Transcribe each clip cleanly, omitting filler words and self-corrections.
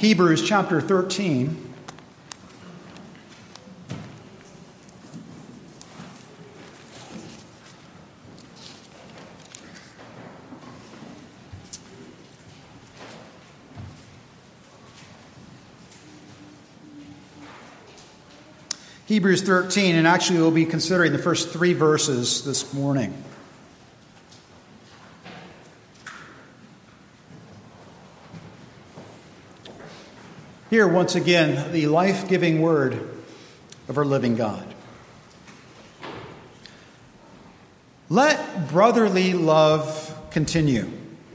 Hebrews chapter 13. Hebrews 13, and actually we'll be considering the first 3 verses this morning. Here, once again, the life-giving word of our living God. Let brotherly love continue.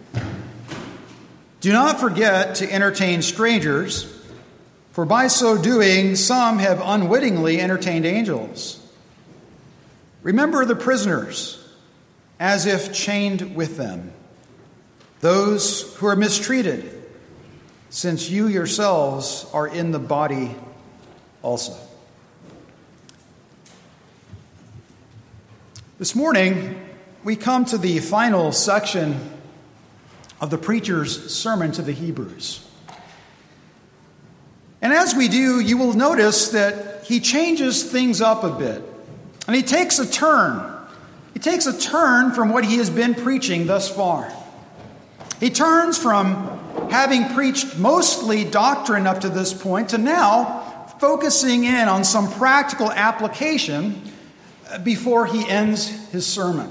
Do not forget to entertain strangers, for by so doing, some have unwittingly entertained angels. Remember the prisoners, as if chained with them, those who are mistreated, since you yourselves are in the body also. This morning, we come to the final section of the preacher's sermon to the Hebrews. And as we do, you will notice that he changes things up a bit. And he takes a turn. He takes a turn from what he has been preaching thus far. He turns from having preached mostly doctrine up to this point to now focusing in on some practical application before he ends his sermon.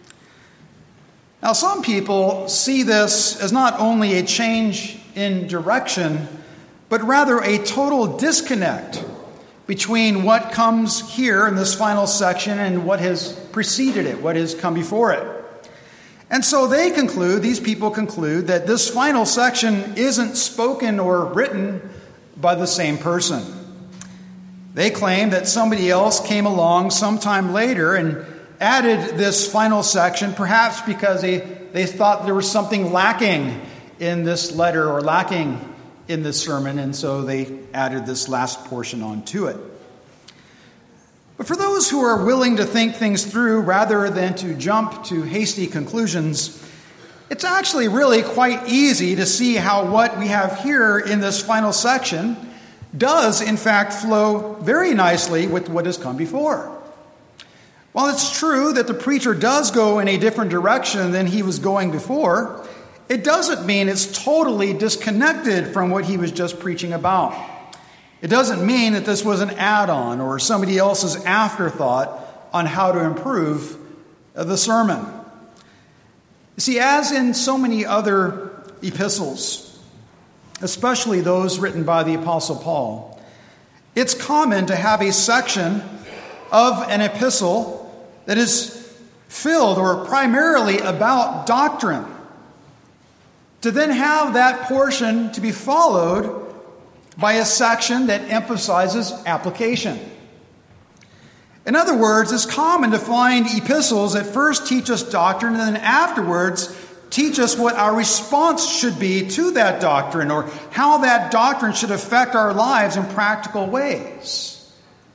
Now, some people see this as not only a change in direction, but rather a total disconnect between what comes here in this final section and what has preceded it, what has come before it. And so these people conclude that this final section isn't spoken or written by the same person. They claim that somebody else came along sometime later and added this final section, perhaps because they thought there was something lacking in this letter or lacking in this sermon, and so they added this last portion onto it. But for those who are willing to think things through rather than to jump to hasty conclusions, it's actually really quite easy to see how what we have here in this final section does, in fact, flow very nicely with what has come before. While it's true that the preacher does go in a different direction than he was going before, it doesn't mean it's totally disconnected from what he was just preaching about. It doesn't mean that this was an add-on or somebody else's afterthought on how to improve the sermon. You see, as in so many other epistles, especially those written by the Apostle Paul, it's common to have a section of an epistle that is filled or primarily about doctrine, to then have that portion to be followed by a section that emphasizes application. In other words, it's common to find epistles that first teach us doctrine and then afterwards teach us what our response should be to that doctrine or how that doctrine should affect our lives in practical ways.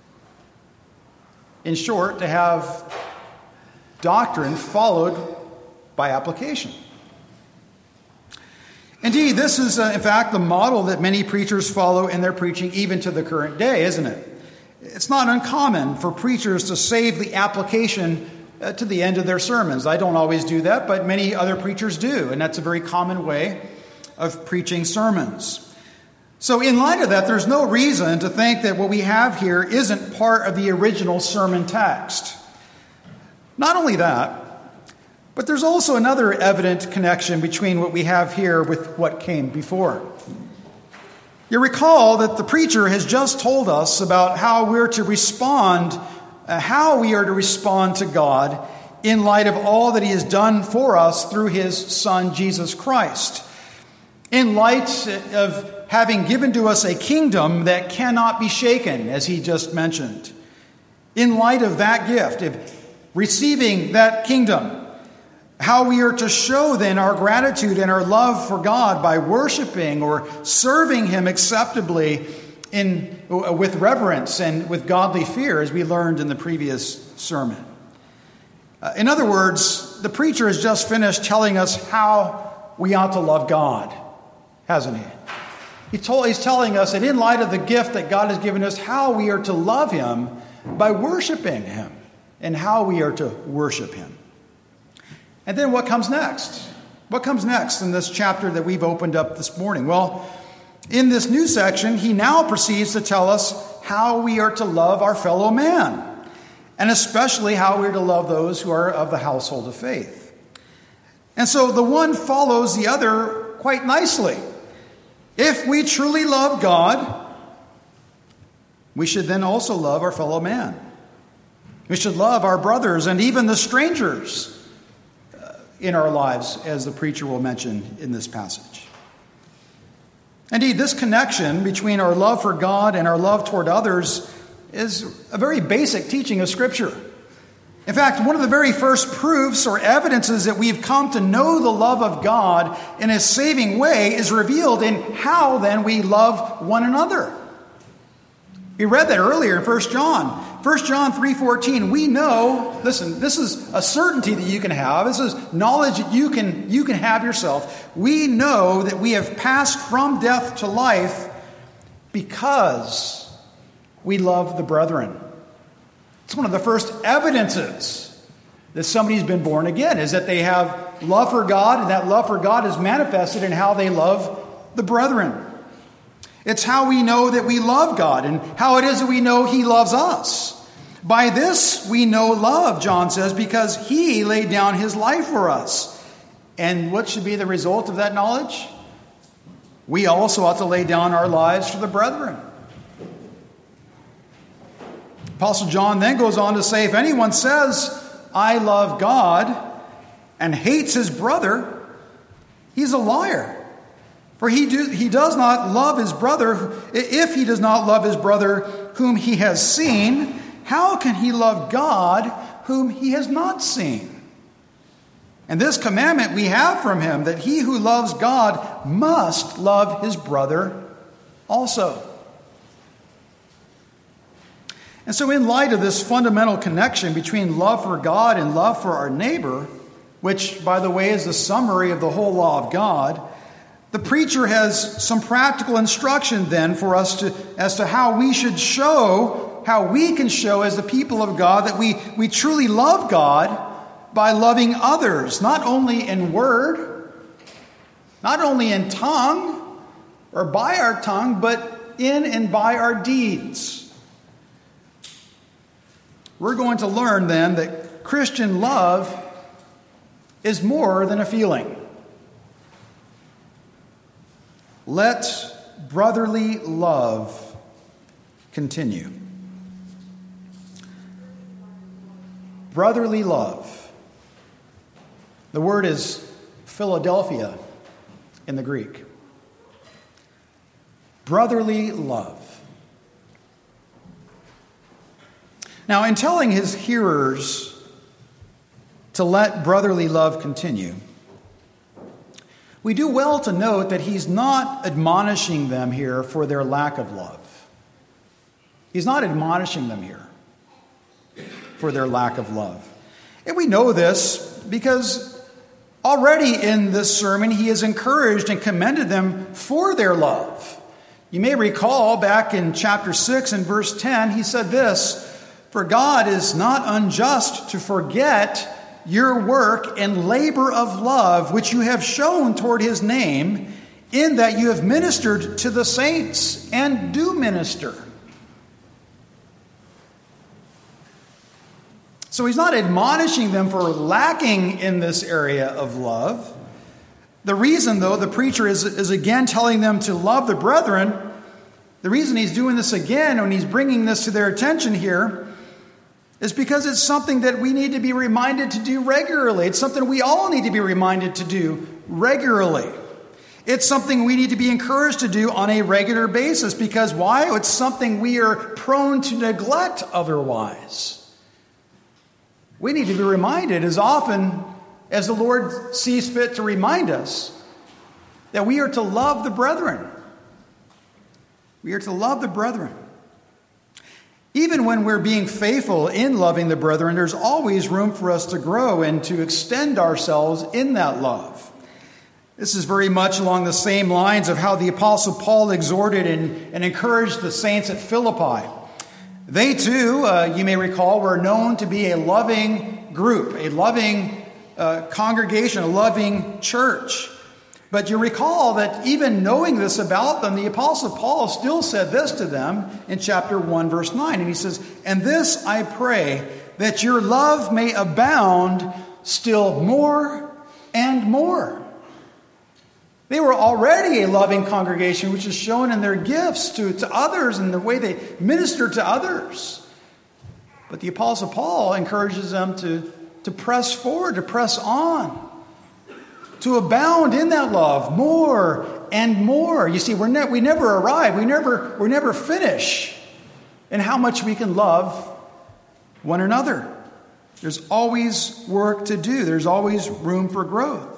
In short, to have doctrine followed by application. Indeed, this is, in fact, the model that many preachers follow in their preaching even to the current day, isn't it? It's not uncommon for preachers to save the application to the end of their sermons. I don't always do that, but many other preachers do, and that's a very common way of preaching sermons. So in light of that, there's no reason to think that what we have here isn't part of the original sermon text. Not only that, but there's also another evident connection between what we have here with what came before. You recall that the preacher has just told us about how we are to respond to God in light of all that he has done for us through his Son, Jesus Christ. In light of having given to us a kingdom that cannot be shaken, as he just mentioned. In light of that gift, of receiving that kingdom, how we are to show then our gratitude and our love for God by worshiping or serving him acceptably with reverence and with godly fear, as we learned in the previous sermon. In other words, the preacher has just finished telling us how we ought to love God, hasn't he? He's telling us that in light of the gift that God has given us, how we are to love him by worshiping him and how we are to worship him. And then what comes next? What comes next in this chapter that we've opened up this morning? Well, in this new section, he now proceeds to tell us how we are to love our fellow man, and especially how we are to love those who are of the household of faith. And so the one follows the other quite nicely. If we truly love God, we should then also love our fellow man. We should love our brothers and even the strangers in our lives, as the preacher will mention in this passage. Indeed, this connection between our love for God and our love toward others is a very basic teaching of Scripture. In fact, one of the very first proofs or evidences that we've come to know the love of God in a saving way is revealed in how then we love one another. We read that earlier in 1 John. 1 John 3:14, we know, listen, this is a certainty that you can have. This is knowledge that you can have yourself. We know that we have passed from death to life because we love the brethren. It's one of the first evidences that somebody's been born again, is that they have love for God, and that love for God is manifested in how they love the brethren. It's how we know that we love God and how it is that we know he loves us. By this we know love, John says, because he laid down his life for us. And what should be the result of that knowledge? We also ought to lay down our lives for the brethren. Apostle John then goes on to say, if anyone says, I love God, and hates his brother, he's a liar. For he does not love his brother. If he does not love his brother whom he has seen, how can he love God whom he has not seen? And this commandment we have from him, that he who loves God must love his brother also. And so in light of this fundamental connection between love for God and love for our neighbor, which, by the way, is the summary of the whole law of God, the preacher has some practical instruction then for us as to how we should show, how we can show as the people of God that we truly love God by loving others, not only in word, not only in tongue or by our tongue, but in and by our deeds. We're going to learn then that Christian love is more than a feeling. Let brotherly love continue. Brotherly love. The word is Philadelphia in the Greek. Brotherly love. Now, in telling his hearers to let brotherly love continue, we do well to note that he's not admonishing them here for their lack of love. He's not admonishing them here for their lack of love. And we know this because already in this sermon he has encouraged and commended them for their love. You may recall back in chapter 6 and verse 10, he said this, "For God is not unjust to forget your work and labor of love, which you have shown toward his name, in that you have ministered to the saints and do minister." So he's not admonishing them for lacking in this area of love. The reason, though, the preacher is again telling them to love the brethren, the reason he's doing this again when he's bringing this to their attention here is because it's something that we need to be reminded to do regularly. It's something we all need to be reminded to do regularly. It's something we need to be encouraged to do on a regular basis. Because why? It's something we are prone to neglect otherwise. We need to be reminded as often as the Lord sees fit to remind us that we are to love the brethren. We are to love the brethren. Even when we're being faithful in loving the brethren, there's always room for us to grow and to extend ourselves in that love. This is very much along the same lines of how the Apostle Paul exhorted and encouraged the saints at Philippi. They too, you may recall, were known to be a loving group, a loving congregation, a loving church. But you recall that even knowing this about them, the Apostle Paul still said this to them in chapter 1, verse 9. And he says, "And this I pray, that your love may abound still more and more." They were already a loving congregation, which is shown in their gifts to others and the way they minister to others. But the Apostle Paul encourages them to press forward, to press on, to abound in that love more and more. You see, we never arrive. We never finish in how much we can love one another. There's always work to do. There's always room for growth.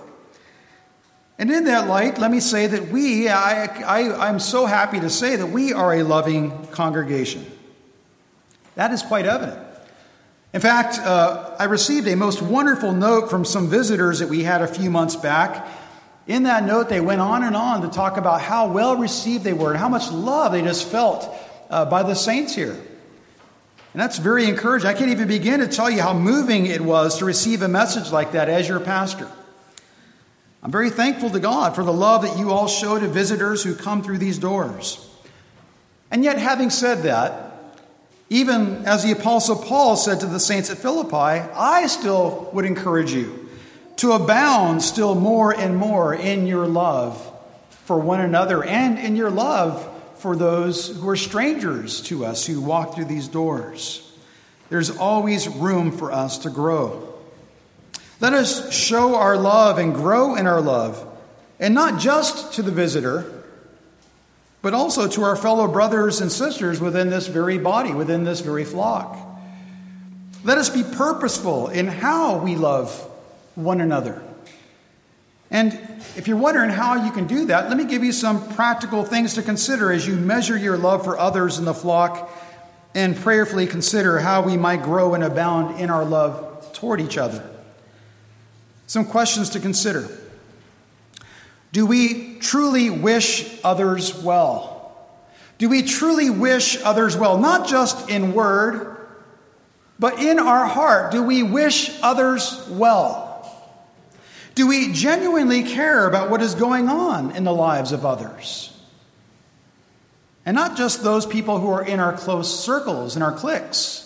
And in that light, let me say that I'm so happy to say that we are a loving congregation. That is quite evident. In fact, I received a most wonderful note from some visitors that we had a few months back. In that note, they went on and on to talk about how well received they were and how much love they just felt by the saints here. And that's very encouraging. I can't even begin to tell you how moving it was to receive a message like that as your pastor. I'm very thankful to God for the love that you all show to visitors who come through these doors. And yet, having said that, even as the Apostle Paul said to the saints at Philippi, I still would encourage you to abound still more and more in your love for one another and in your love for those who are strangers to us who walk through these doors. There's always room for us to grow. Let us show our love and grow in our love, and not just to the visitor, but also to our fellow brothers and sisters within this very body, within this very flock. Let us be purposeful in how we love one another. And if you're wondering how you can do that, let me give you some practical things to consider as you measure your love for others in the flock and prayerfully consider how we might grow and abound in our love toward each other. Some questions to consider. Do we truly wish others well? Do we truly wish others well? Not just in word, but in our heart. Do we wish others well? Do we genuinely care about what is going on in the lives of others? And not just those people who are in our close circles, in our cliques,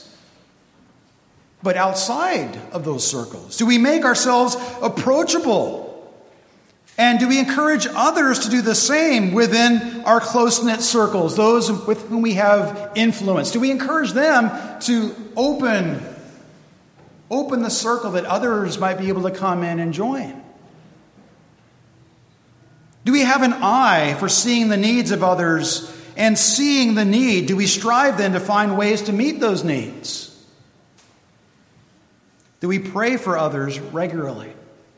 but outside of those circles. Do we make ourselves approachable? And do we encourage others to do the same within our close-knit circles, those with whom we have influence? Do we encourage them to open the circle that others might be able to come in and join? Do we have an eye for seeing the needs of others and seeing the need? Do we strive then to find ways to meet those needs? Do we pray for others regularly?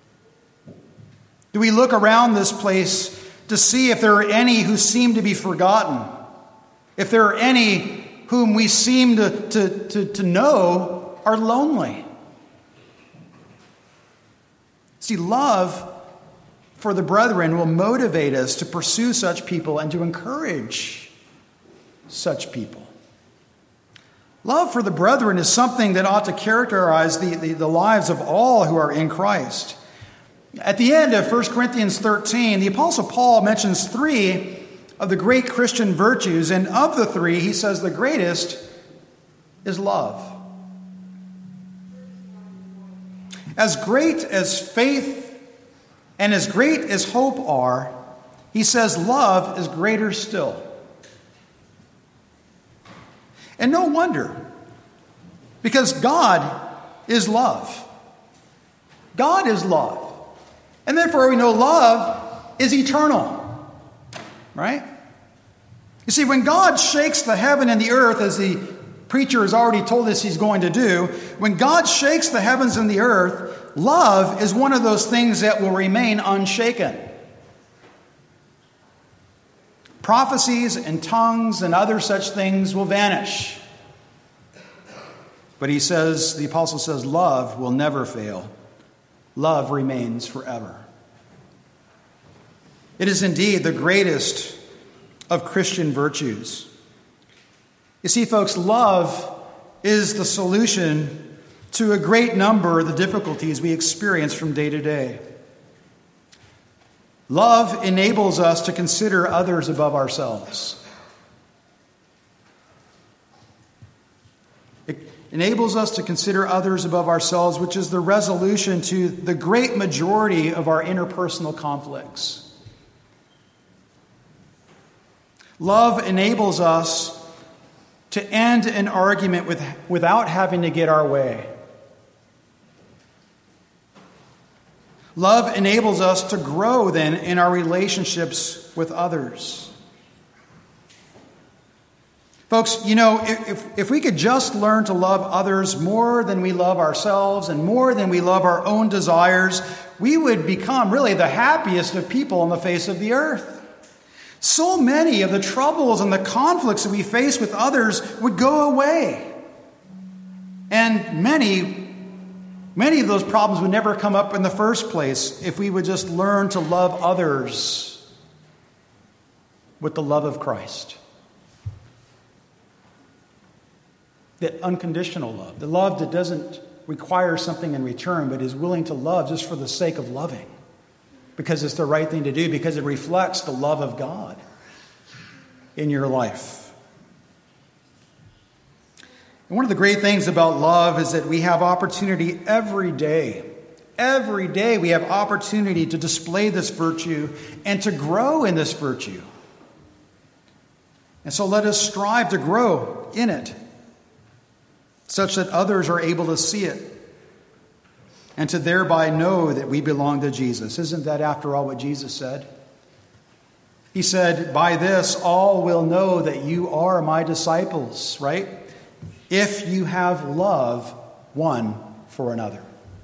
Do we look around this place to see if there are any who seem to be forgotten? If there are any whom we seem to know are lonely? See, love for the brethren will motivate us to pursue such people and to encourage such people. Love for the brethren is something that ought to characterize the lives of all who are in Christ. At the end of 1 Corinthians 13, the Apostle Paul mentions 3 of the great Christian virtues, and of the 3, he says the greatest is love. As great as faith and as great as hope are, he says love is greater still. And no wonder, because God is love. God is love. And therefore we know love is eternal. Right? You see, when God shakes the heaven and the earth, as the preacher has already told us he's going to do, when God shakes the heavens and the earth, love is one of those things that will remain unshaken. Prophecies and tongues and other such things will vanish. But he says, the apostle says, love will never fail. Love remains forever. It is indeed the greatest of Christian virtues. You see, folks, love is the solution to a great number of the difficulties we experience from day to day. Love enables us to consider others above ourselves. It enables us to consider others above ourselves, which is the resolution to the great majority of our interpersonal conflicts. Love enables us to end an argument without having to get our way. Love enables us to grow then in our relationships with others. Folks, you know, if we could just learn to love others more than we love ourselves and more than we love our own desires, we would become really the happiest of people on the face of the earth. So many of the troubles and the conflicts that we face with others would go away. And many of those problems would never come up in the first place if we would just learn to love others with the love of Christ. That unconditional love, the love that doesn't require something in return, but is willing to love just for the sake of loving. Because it's the right thing to do, because it reflects the love of God in your life. And one of the great things about love is that we have opportunity every day. Every day we have opportunity to display this virtue and to grow in this virtue. And so let us strive to grow in it, such that others are able to see it and to thereby know that we belong to Jesus. Isn't that, after all, what Jesus said? He said, "By this all will know that you are my disciples," right? If you have love one for another.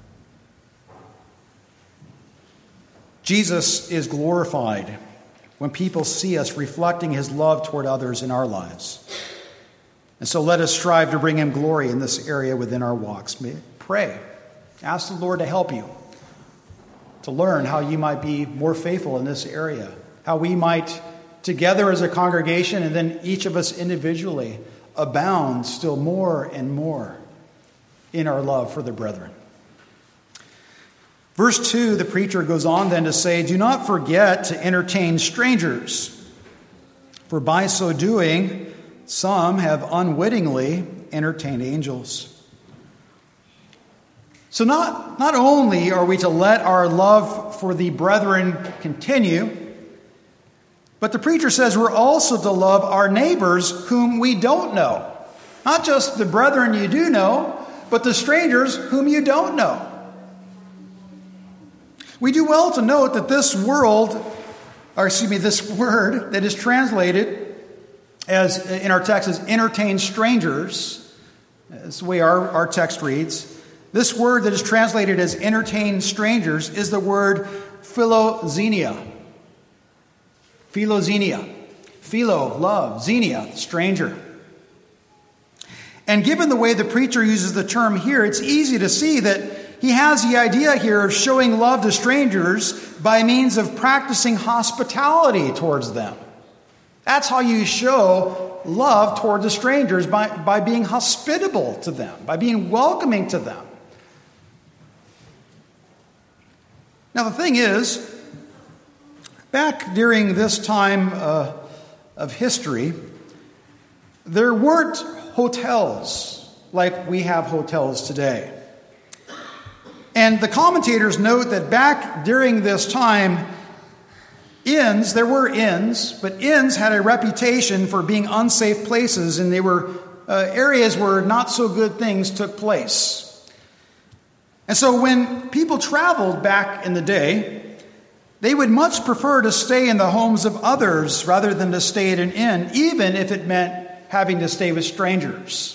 Jesus is glorified when people see us reflecting his love toward others in our lives. And so let us strive to bring him glory in this area within our walks. Pray. Ask the Lord to help you to learn how you might be more faithful in this area. How we might, together as a congregation, and then each of us individually, abound still more and more in our love for the brethren. Verse 2, the preacher goes on then to say, "Do not forget to entertain strangers, for by so doing, some have unwittingly entertained angels." So not only are we to let our love for the brethren continue, but the preacher says we're also to love our neighbors whom we don't know. Not just the brethren you do know, but the strangers whom you don't know. We do well to note that this word that is translated as in our text as entertain strangers, that's the way our text reads. This word that is translated as entertain strangers is the word philoxenia. Philoxenia. Philo, love. Xenia, stranger. And given the way the preacher uses the term here, it's easy to see that he has the idea here of showing love to strangers by means of practicing hospitality towards them. That's how you show love toward the strangers, by being hospitable to them, by being welcoming to them. Now, the thing is, back during this time of history, there weren't hotels like we have hotels today. And the commentators note that back during this time, there were inns, but inns had a reputation for being unsafe places, and they were areas where not so good things took place. And so when people traveled back in the day, they would much prefer to stay in the homes of others rather than to stay at an inn, even if it meant having to stay with strangers.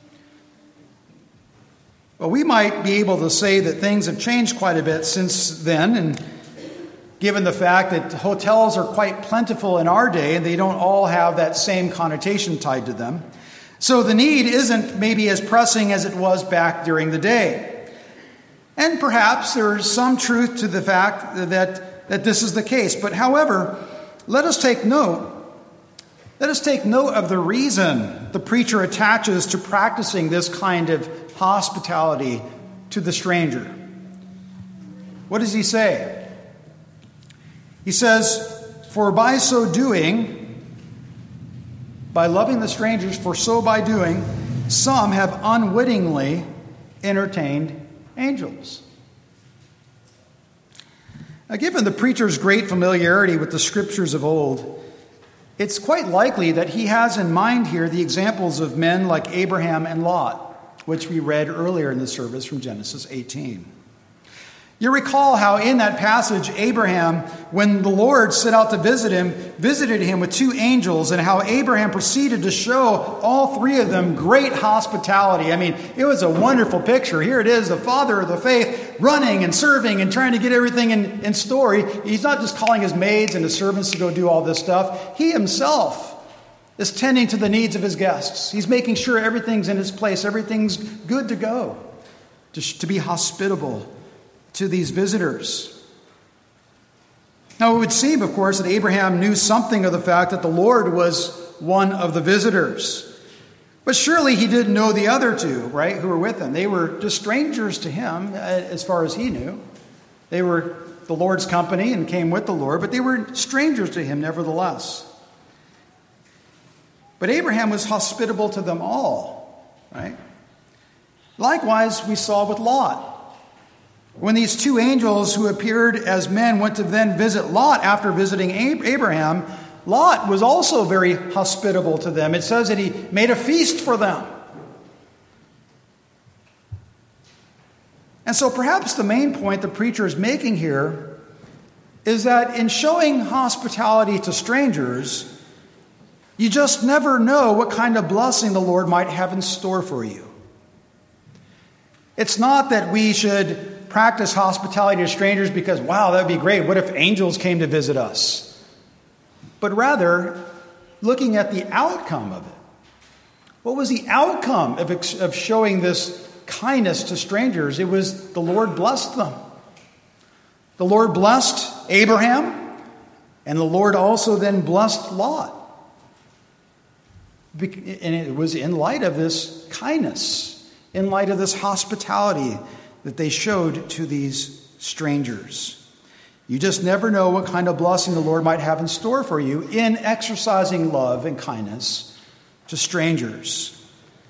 Well, we might be able to say that things have changed quite a bit since then, and given the fact that hotels are quite plentiful in our day, and they don't all have that same connotation tied to them. So the need isn't maybe as pressing as it was back during the day. And perhaps there's some truth to the fact that that this is the case. But however, let us take note of the reason the preacher attaches to practicing this kind of hospitality to the stranger. What does he say? He says, for by so doing, by loving the strangers, for so by doing, some have unwittingly entertained angels. Now, given the preacher's great familiarity with the scriptures of old, it's quite likely that he has in mind here the examples of men like Abraham and Lot, which we read earlier in the service from Genesis 18. You recall how in that passage, Abraham, when the Lord set out to visited him with two angels, and how Abraham proceeded to show all three of them great hospitality. I mean, it was a wonderful picture. Here it is, the father of the faith, running and serving and trying to get everything in story. He's not just calling his maids and his servants to go do all this stuff. He himself is tending to the needs of his guests. He's making sure everything's in its place, everything's good to go, to be hospitable to these visitors. Now, it would seem, of course, that Abraham knew something of the fact that the Lord was one of the visitors. But surely he didn't know the other two, right, who were with him. They were just strangers to him, as far as he knew. They were the Lord's company and came with the Lord, but they were strangers to him nevertheless. But Abraham was hospitable to them all, right? Likewise, we saw with Lot. When these two angels who appeared as men went to then visit Lot after visiting Abraham, Lot was also very hospitable to them. It says that he made a feast for them. And so perhaps the main point the preacher is making here is that in showing hospitality to strangers, you just never know what kind of blessing the Lord might have in store for you. It's not that we should practice hospitality to strangers because, wow, that would be great. What if angels came to visit us? But rather, looking at the outcome of it. What was the outcome of showing this kindness to strangers? It was the Lord blessed them. The Lord blessed Abraham, and the Lord also then blessed Lot. And it was in light of this kindness, in light of this hospitality that they showed to these strangers. You just never know what kind of blessing the Lord might have in store for you in exercising love and kindness to strangers.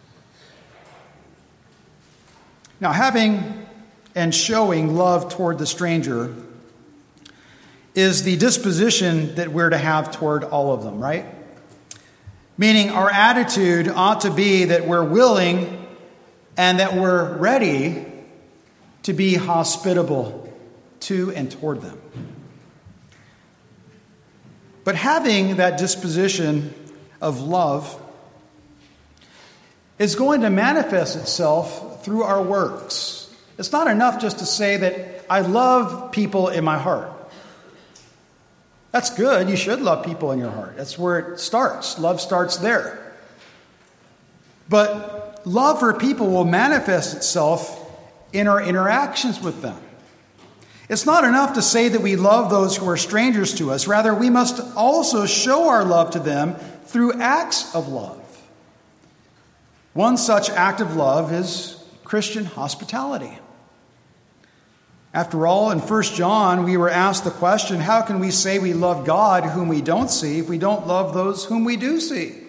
Now, having and showing love toward the stranger is the disposition that we're to have toward all of them, right? Meaning our attitude ought to be that we're willing and that we're ready to be hospitable to and toward them. But having that disposition of love is going to manifest itself through our works. It's not enough just to say that I love people in my heart. That's good. You should love people in your heart. That's where it starts. Love starts there. But love for people will manifest itself in our interactions with them. It's not enough to say that we love those who are strangers to us. Rather, we must also show our love to them through acts of love. One such act of love is Christian hospitality. After all, in 1 John, we were asked the question, how can we say we love God whom we don't see if we don't love those whom we do see?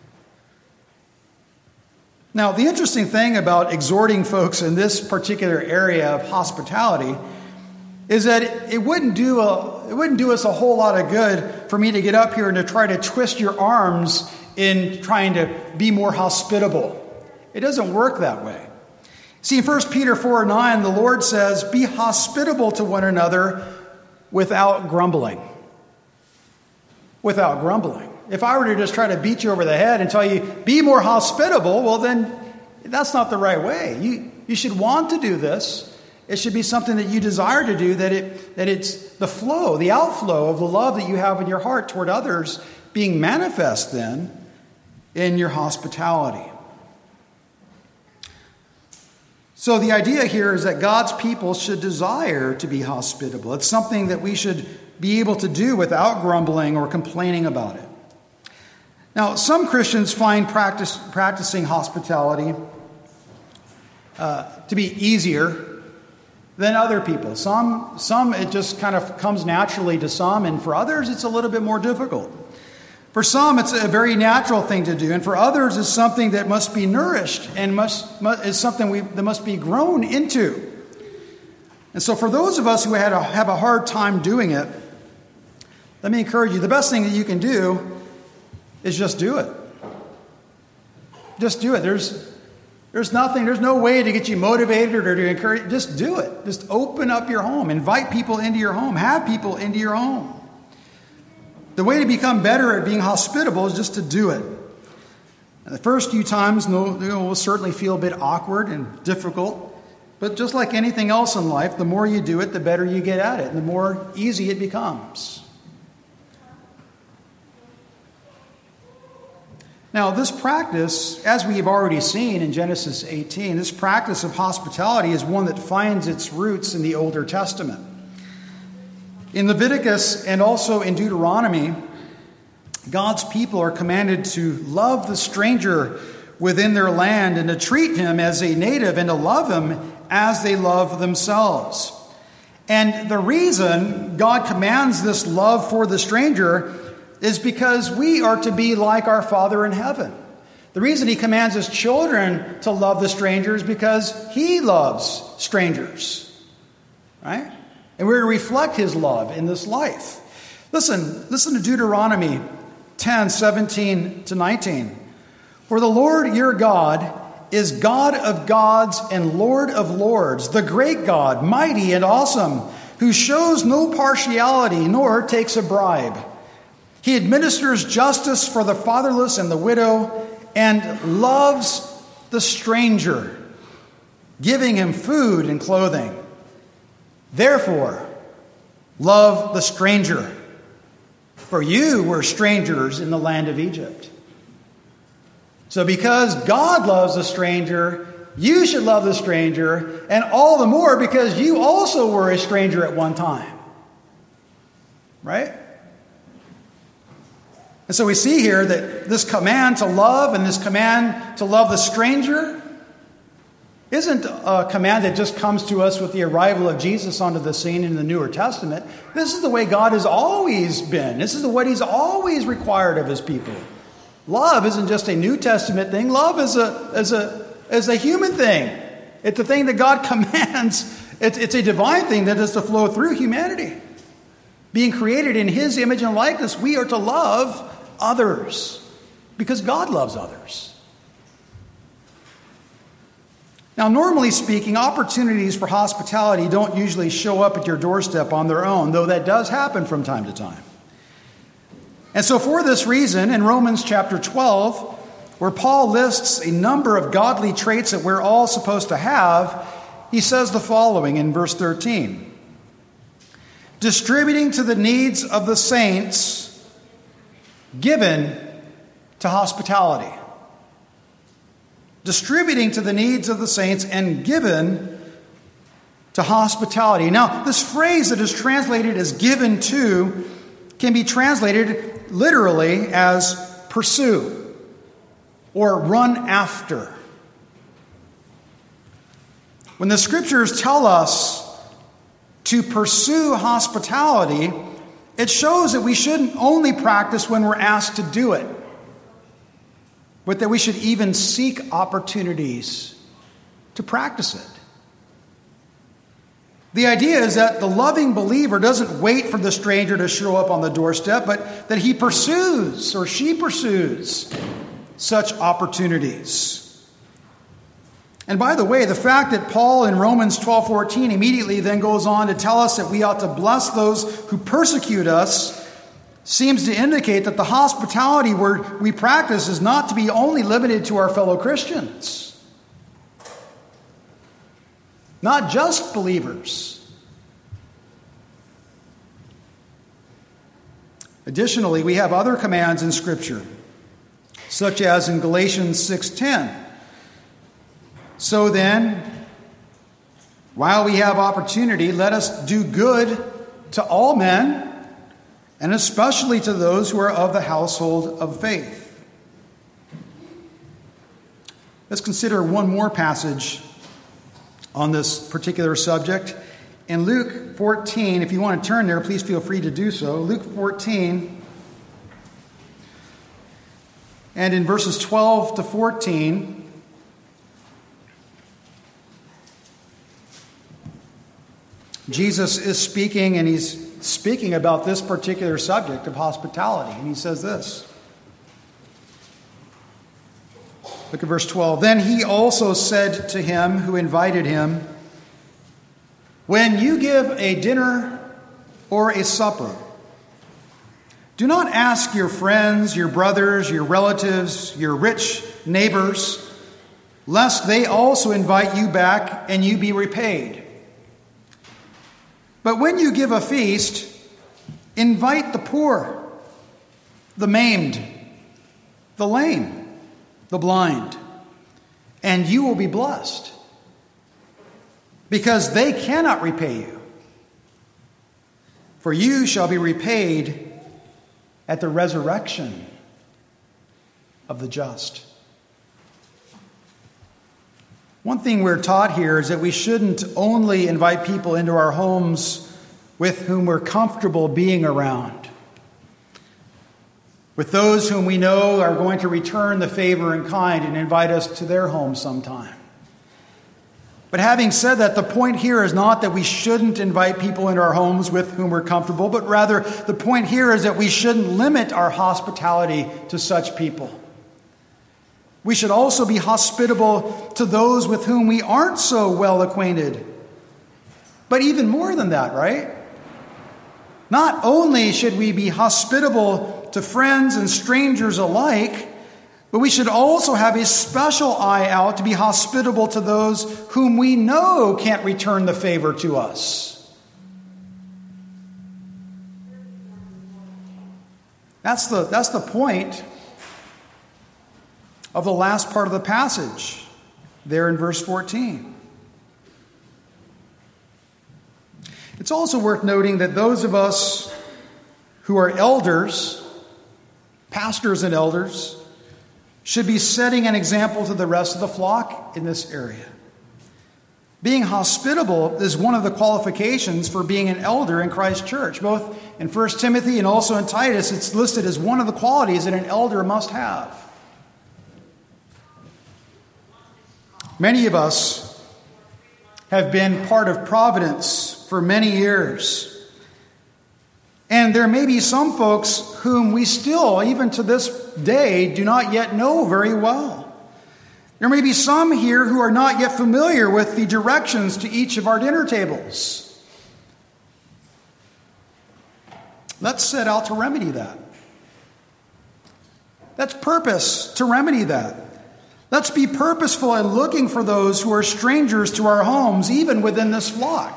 Now, the interesting thing about exhorting folks in this particular area of hospitality is that it wouldn't do us a whole lot of good for me to get up here and to try to twist your arms in trying to be more hospitable. It doesn't work that way. See, in 1 Peter 4:9, the Lord says, be hospitable to one another without grumbling. Without grumbling. If I were to just try to beat you over the head and tell you, be more hospitable, well then, that's not the right way. You should want to do this. It should be something that you desire to do, that it's the flow, the outflow of the love that you have in your heart toward others being manifest then in your hospitality. So the idea here is that God's people should desire to be hospitable. It's something that we should be able to do without grumbling or complaining about it. Now, some Christians find practicing hospitality to be easier than other people. Some it just kind of comes naturally to some, and for others it's a little bit more difficult. For some, it's a very natural thing to do, and for others, it's something that must be nourished and is something that must be grown into. And so for those of us who have a hard time doing it, let me encourage you, the best thing that you can do is just do it. Just do it. There's no way to get you motivated or to encourage. Just do it. Just open up your home. Invite people into your home. Have people into your home. The way to become better at being hospitable is just to do it. And the first few times will certainly feel a bit awkward and difficult. But just like anything else in life, the more you do it, the better you get at it, and the more easy it becomes. Now, this practice, as we have already seen in Genesis 18, this practice of hospitality is one that finds its roots in the Older Testament. In Leviticus and also in Deuteronomy, God's people are commanded to love the stranger within their land and to treat him as a native and to love him as they love themselves. And the reason God commands this love for the stranger is because we are to be like our Father in heaven. The reason he commands his children to love the stranger is because he loves strangers, right? And we're to reflect his love in this life. Listen to Deuteronomy 10:17-19. For the Lord your God is God of gods and Lord of lords, the great God, mighty and awesome, who shows no partiality nor takes a bribe. He administers justice for the fatherless and the widow and loves the stranger, giving him food and clothing. Therefore, love the stranger, for you were strangers in the land of Egypt. So because God loves the stranger, you should love the stranger, and all the more because you also were a stranger at one time. Right? And so we see here that this command to love and this command to love the stranger isn't a command that just comes to us with the arrival of Jesus onto the scene in the Newer Testament. This is the way God has always been. This is what he's always required of his people. Love isn't just a New Testament thing. Love is a human thing. It's a thing that God commands. It's a divine thing that is to flow through humanity. Being created in his image and likeness, we are to love others because God loves others. Now, normally speaking, opportunities for hospitality don't usually show up at your doorstep on their own, though that does happen from time to time. And so for this reason, in Romans chapter 12, where Paul lists a number of godly traits that we're all supposed to have, he says the following in verse 13. Distributing to the needs of the saints, given to hospitality. Distributing to the needs of the saints and given to hospitality. Now, this phrase that is translated as given to can be translated literally as pursue or run after. When the scriptures tell us to pursue hospitality, it shows that we shouldn't only practice when we're asked to do it, but that we should even seek opportunities to practice it. The idea is that the loving believer doesn't wait for the stranger to show up on the doorstep, but that he pursues or she pursues such opportunities. And by the way, the fact that Paul in Romans 12:14 immediately then goes on to tell us that we ought to bless those who persecute us seems to indicate that the hospitality we practice is not to be only limited to our fellow Christians. Not just believers. Additionally, we have other commands in Scripture, such as in Galatians 6:10. So then, While we have opportunity, let us do good to all men, and especially to those who are of the household of faith. Let's consider one more passage on this particular subject. In Luke 14, if you want to turn there, please feel free to do so. Luke 14, and in verses 12 to 14, Jesus is speaking, and he's speaking about this particular subject of hospitality. And he says this. Look at verse 12. Then he also said to him who invited him, when you give a dinner or a supper, do not ask your friends, your brothers, your relatives, your rich neighbors, lest they also invite you back and you be repaid. But when you give a feast, invite the poor, the maimed, the lame, the blind, and you will be blessed, because they cannot repay you. For you shall be repaid at the resurrection of the just. One thing we're taught here is that we shouldn't only invite people into our homes with whom we're comfortable being around, with those whom we know are going to return the favor in kind and invite us to their home sometime. But having said that, the point here is not that we shouldn't invite people into our homes with whom we're comfortable, but rather the point here is that we shouldn't limit our hospitality to such people. We should also be hospitable to those with whom we aren't so well acquainted. But even more than that, right? Not only should we be hospitable to friends and strangers alike, but we should also have a special eye out to be hospitable to those whom we know can't return the favor to us. That's the point of the last part of the passage there in verse 14. It's also worth noting that those of us who are elders, pastors and elders, should be setting an example to the rest of the flock in this area. Being hospitable is one of the qualifications for being an elder in Christ's church. Both in 1 Timothy and also in Titus, it's listed as one of the qualities that an elder must have. Many of us have been part of Providence for many years. And there may be some folks whom we still, even to this day, do not yet know very well. There may be some here who are not yet familiar with the directions to each of our dinner tables. Let's set out to remedy that. Let's purpose to remedy that. Let's be purposeful in looking for those who are strangers to our homes, even within this flock.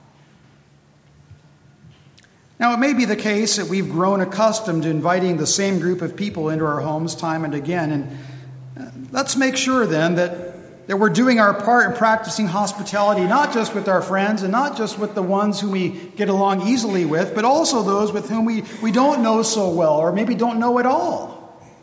Now, it may be the case that we've grown accustomed to inviting the same group of people into our homes time and again. And let's make sure then that we're doing our part in practicing hospitality, not just with our friends and not just with the ones who we get along easily with, but also those with whom we don't know so well or maybe don't know at all.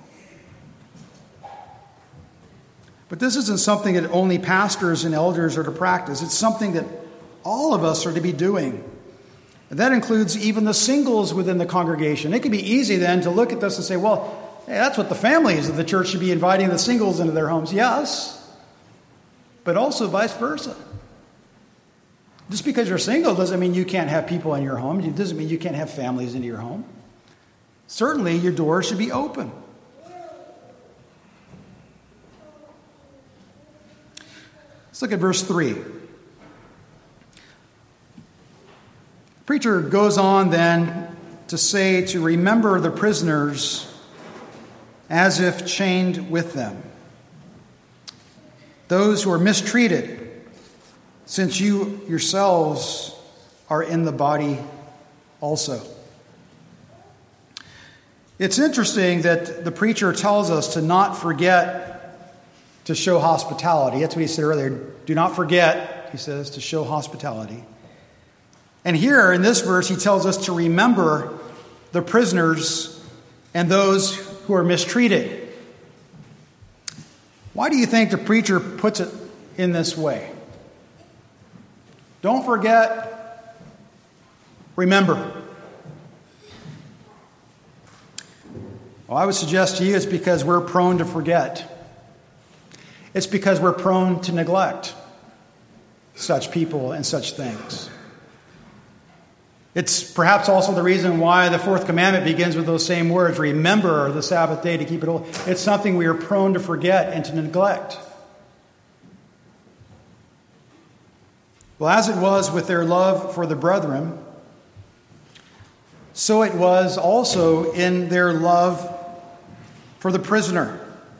But this isn't something that only pastors and elders are to practice. It's something that all of us are to be doing. And that includes even the singles within the congregation. It can be easy then to look at this and say, well, hey, that's what the families of the church should be inviting the singles into their homes. Yes, but also vice versa. Just because you're single doesn't mean you can't have people in your home. It doesn't mean you can't have families into your home. Certainly, your doors should be open. Let's look at verse 3. Preacher goes on then to say to remember the prisoners as if chained with them, those who are mistreated, since you yourselves are in the body also. It's interesting that the preacher tells us to not forget to show hospitality. That's what he said earlier. Do not forget, he says, to show hospitality. And here in this verse, he tells us to remember the prisoners and those who are mistreated. Why do you think the preacher puts it in this way? Don't forget, remember. Well, I would suggest to you it's because we're prone to forget. It's because we're prone to neglect such people and such things. It's perhaps also the reason why the fourth commandment begins with those same words, remember the Sabbath day to keep it holy. It's something we are prone to forget and to neglect. Well, as it was with their love for the brethren, so it was also in their love for the prisoner.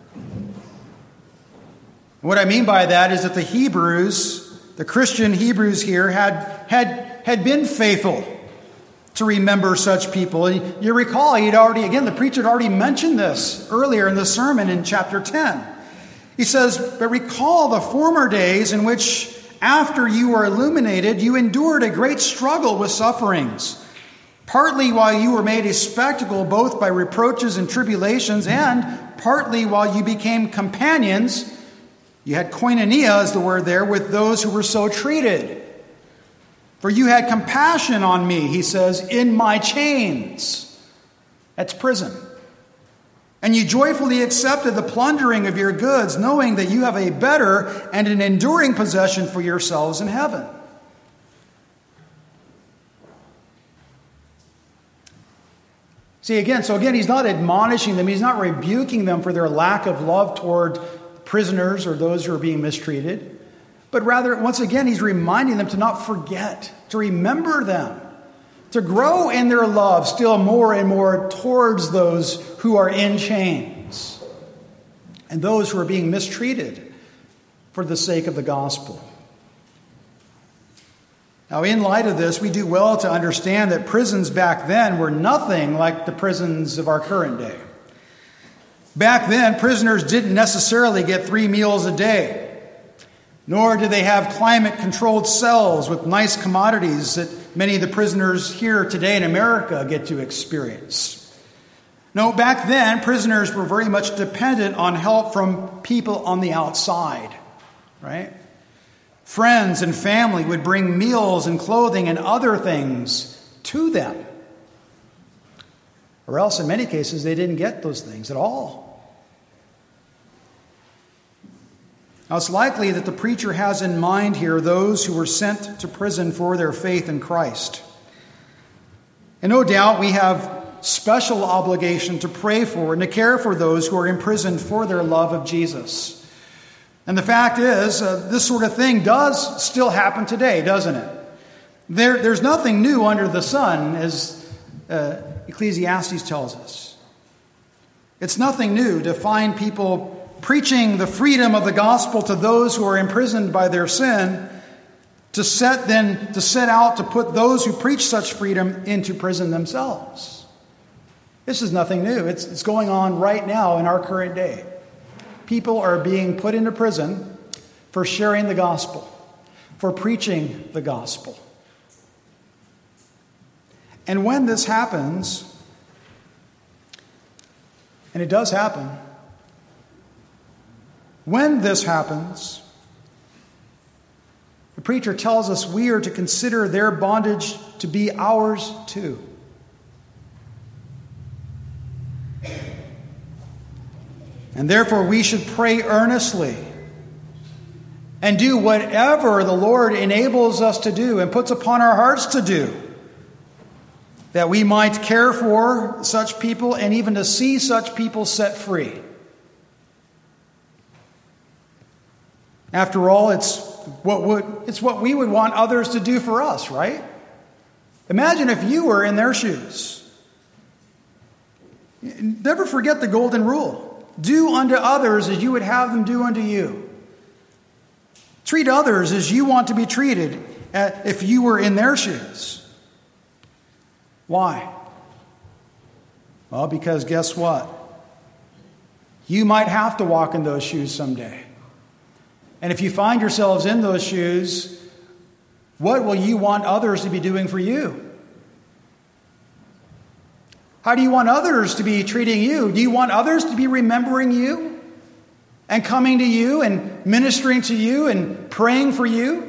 What I mean by that is that the Hebrews, the Christian Hebrews here, had been faithful to remember such people. And you recall, the preacher had already mentioned this earlier in the sermon in chapter 10. He says, but recall the former days in which, after you were illuminated, you endured a great struggle with sufferings, partly while you were made a spectacle both by reproaches and tribulations, and partly while you became companions. You had koinonia, is the word there, with those who were so treated. For you had compassion on me, he says, in my chains. That's prison. And you joyfully accepted the plundering of your goods, knowing that you have a better and an enduring possession for yourselves in heaven. See, again, he's not admonishing them. He's not rebuking them for their lack of love toward prisoners or those who are being mistreated. But rather, once again, he's reminding them to not forget, to remember them, to grow in their love still more and more towards those who are in chains and those who are being mistreated for the sake of the gospel. Now, in light of this, we do well to understand that prisons back then were nothing like the prisons of our current day. Back then, prisoners didn't necessarily get 3 meals a day, nor did they have climate-controlled cells with nice commodities that many of the prisoners here today in America get to experience. No, back then, prisoners were very much dependent on help from people on the outside, right? Friends and family would bring meals and clothing and other things to them. Or else, in many cases, they didn't get those things at all. Now, it's likely that the preacher has in mind here those who were sent to prison for their faith in Christ. And no doubt we have special obligation to pray for and to care for those who are imprisoned for their love of Jesus. And the fact is, this sort of thing does still happen today, doesn't it? There's nothing new under the sun, as Ecclesiastes tells us. It's nothing new to find people preaching the freedom of the gospel to those who are imprisoned by their sin, to set out to put those who preach such freedom into prison themselves. This is nothing new. It's going on right now in our current day. People are being put into prison for sharing the gospel, for preaching the gospel. And when this happens, and it does happen, when this happens, the preacher tells us we are to consider their bondage to be ours too. And therefore we should pray earnestly and do whatever the Lord enables us to do and puts upon our hearts to do, that we might care for such people and even to see such people set free. After all, it's what we would want others to do for us, right? Imagine if you were in their shoes. Never forget the golden rule. Do unto others as you would have them do unto you. Treat others as you want to be treated if you were in their shoes. Why? Well, because guess what? You might have to walk in those shoes someday. And if you find yourselves in those shoes, What will you want others to be doing for you? How do you want others to be treating you? Do you want others to be remembering you and coming to you and ministering to you and praying for you?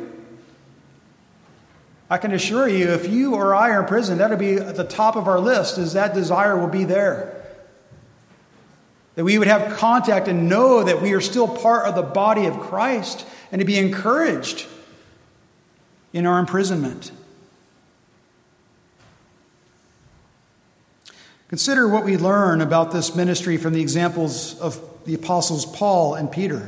I can assure you, if you or I are in prison, that'll be at the top of our list, as that desire will be there. That we would have contact and know that we are still part of the body of Christ, and to be encouraged in our imprisonment. Consider what we learn about this ministry from the examples of the apostles Paul and Peter.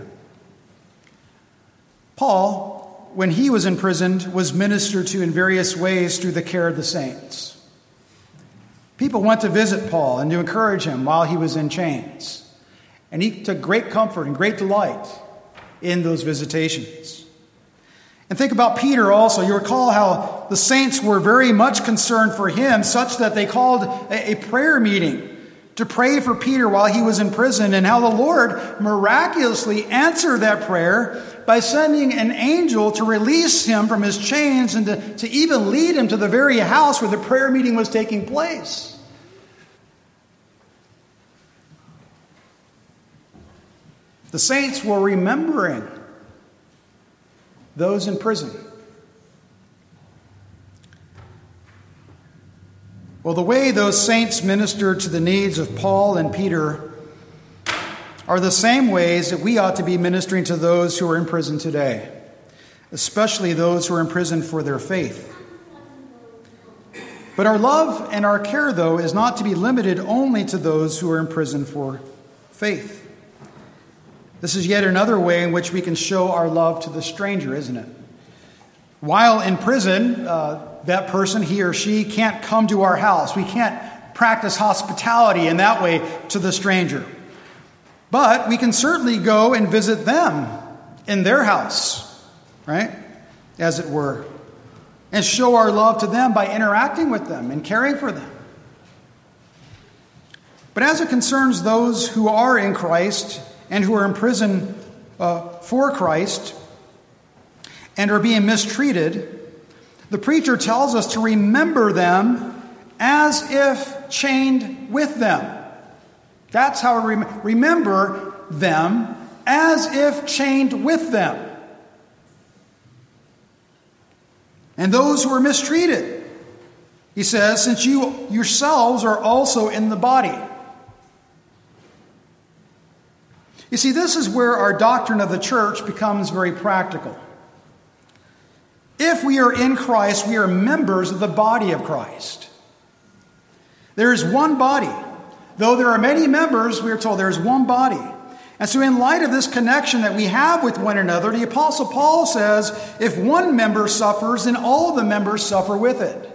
Paul, when he was imprisoned, was ministered to in various ways through the care of the saints. People went to visit Paul and to encourage him while he was in chains. And he took great comfort and great delight in those visitations. And think about Peter also. You recall how the saints were very much concerned for him, such that they called a prayer meeting to pray for Peter while he was in prison, and how the Lord miraculously answered that prayer by sending an angel to release him from his chains and to even lead him to the very house where the prayer meeting was taking place. The saints were remembering those in prison. Well, the way those saints ministered to the needs of Paul and Peter are the same ways that we ought to be ministering to those who are in prison today, especially those who are in prison for their faith. But our love and our care, though, is not to be limited only to those who are in prison for faith. This is yet another way in which we can show our love to the stranger, isn't it? While in prison, that person, he or she, can't come to our house. We can't practice hospitality in that way to the stranger. But we can certainly go and visit them in their house, right? As it were. And show our love to them by interacting with them and caring for them. But as it concerns those who are in Christ and who are in prison for Christ and are being mistreated, the preacher tells us to remember them as if chained with them. That's how we remember them, as if chained with them. And those who are mistreated, he says, since you yourselves are also in the body. You see, this is where our doctrine of the church becomes very practical. If we are in Christ, we are members of the body of Christ. There is one body. Though there are many members, we are told there is one body. And so in light of this connection that we have with one another, the Apostle Paul says, if one member suffers, then all the members suffer with it.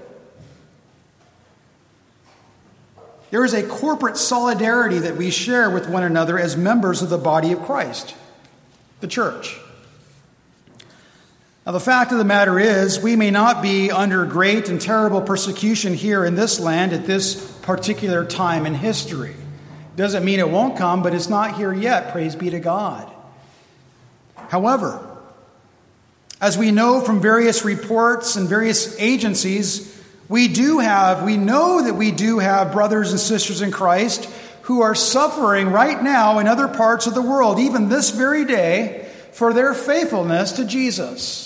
There is a corporate solidarity that we share with one another as members of the body of Christ, the church. Now, the fact of the matter is, we may not be under great and terrible persecution here in this land at this particular time in history. Doesn't mean it won't come, but it's not here yet, praise be to God. However, as we know from various reports and various agencies, we know that we do have brothers and sisters in Christ who are suffering right now in other parts of the world, even this very day, for their faithfulness to Jesus.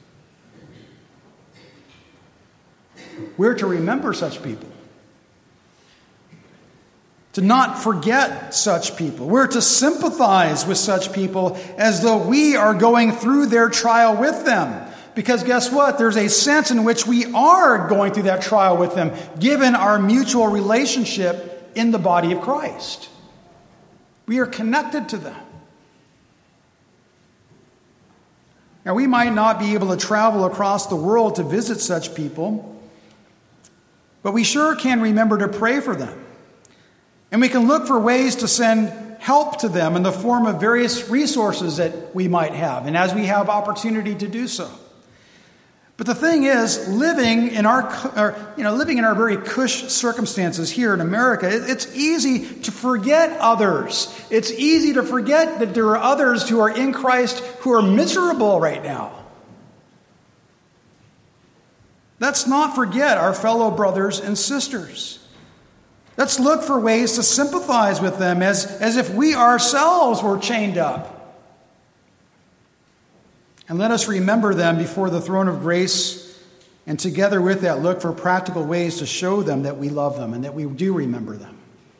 We're to remember such people. To not forget such people. We're to sympathize with such people as though we are going through their trial with them. Because guess what? There's a sense in which we are going through that trial with them, given our mutual relationship in the body of Christ. We are connected to them. Now, we might not be able to travel across the world to visit such people, but we sure can remember to pray for them. And we can look for ways to send help to them in the form of various resources that we might have, and as we have opportunity to do so. But the thing is, living in our very cush circumstances here in America, it's easy to forget others. It's easy to forget that there are others who are in Christ who are miserable right now. Let's not forget our fellow brothers and sisters. Let's look for ways to sympathize with them as if we ourselves were chained up. And let us remember them before the throne of grace, and together with that, look for practical ways to show them that we love them and that we do remember them.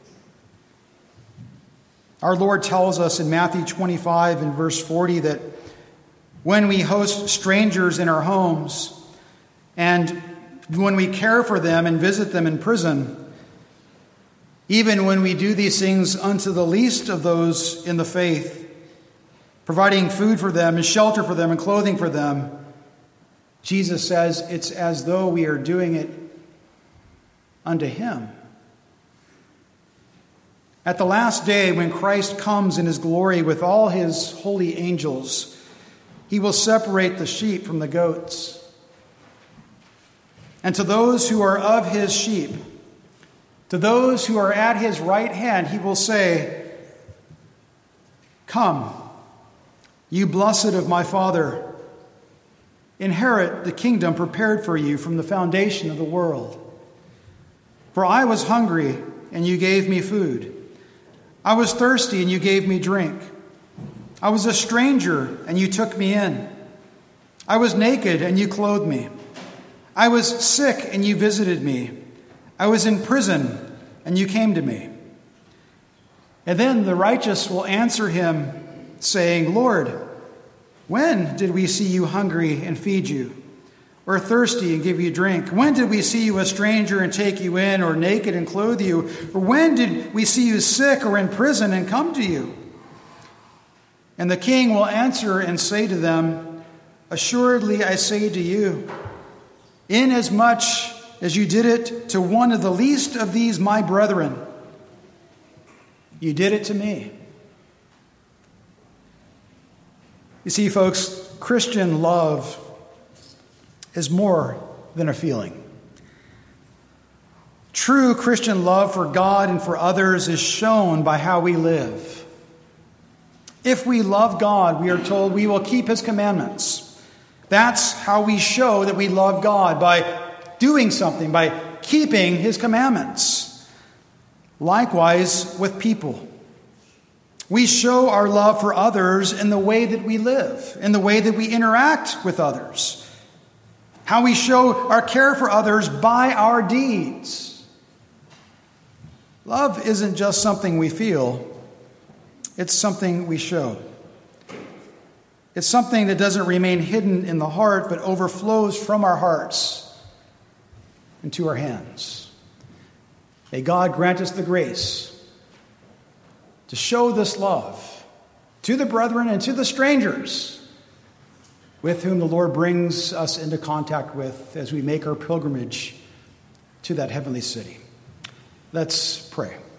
Our Lord tells us in Matthew 25 and verse 40 that when we host strangers in our homes and when we care for them and visit them in prison, even when we do these things unto the least of those in the faith, providing food for them and shelter for them and clothing for them, Jesus says it's as though we are doing it unto him. At the last day, when Christ comes in his glory with all his holy angels, he will separate the sheep from the goats. And to those who are of his sheep, to those who are at his right hand, he will say, "Come, you blessed of my Father, inherit the kingdom prepared for you from the foundation of the world. For I was hungry, and you gave me food. I was thirsty, and you gave me drink. I was a stranger, and you took me in. I was naked, and you clothed me. I was sick, and you visited me. I was in prison, and you came to me." And then the righteous will answer him, saying, "Lord, when did we see you hungry and feed you, or thirsty and give you drink? When did we see you a stranger and take you in, or naked and clothe you? Or when did we see you sick or in prison and come to you?" And the king will answer and say to them, "Assuredly I say to you, inasmuch as you did it to one of the least of these my brethren, you did it to me." You see, folks, Christian love is more than a feeling. True Christian love for God and for others is shown by how we live. If we love God, we are told we will keep his commandments. That's how we show that we love God, by doing something, by keeping his commandments. Likewise with people. We show our love for others in the way that we live, in the way that we interact with others. How we show our care for others by our deeds. Love isn't just something we feel, it's something we show. It's something that doesn't remain hidden in the heart, but overflows from our hearts into our hands. May God grant us the grace to show this love to the brethren and to the strangers with whom the Lord brings us into contact with as we make our pilgrimage to that heavenly city. Let's pray.